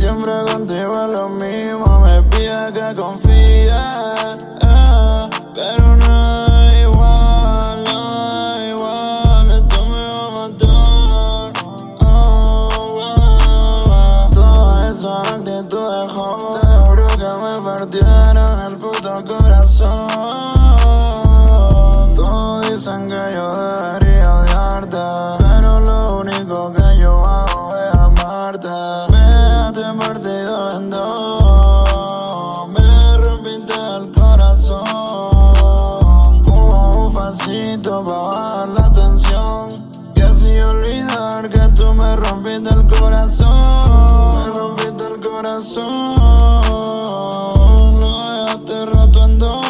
siempre contigo es lo mismo. Me pide que confíe, pero nada igual, nada igual. Esto me va a matar. Todas esas actitudes joven, te juro que me partieron el puto corazón. Todos dicen que yo debería odiarte, pero lo único que yo hago es amarte. Me dejaste partido en dos, me rompiste el corazón. Fumo un facito pa' bajar la tensión y así olvidar que tú me rompiste el corazón. Me rompiste el corazón, lo dejaste roto en dos.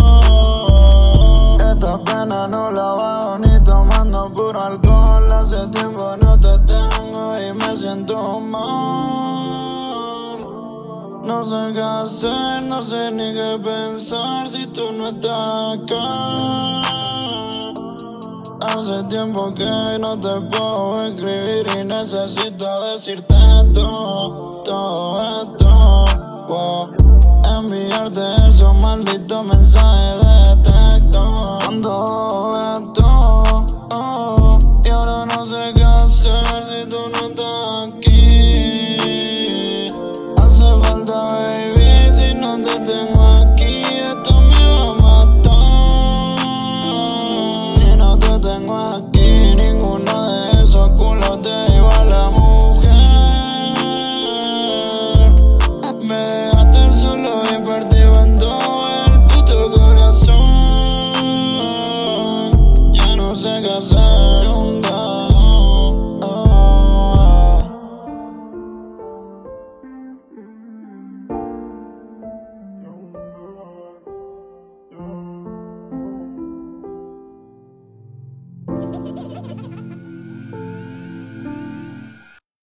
Esta pena no la bajo ni tomando puro alcohol. Hace tiempo no te tengo y me siento mal. No sé qué hacer, no sé ni qué pensar si tú no estás acá. Hace tiempo que no te puedo escribir y necesito decirte todo.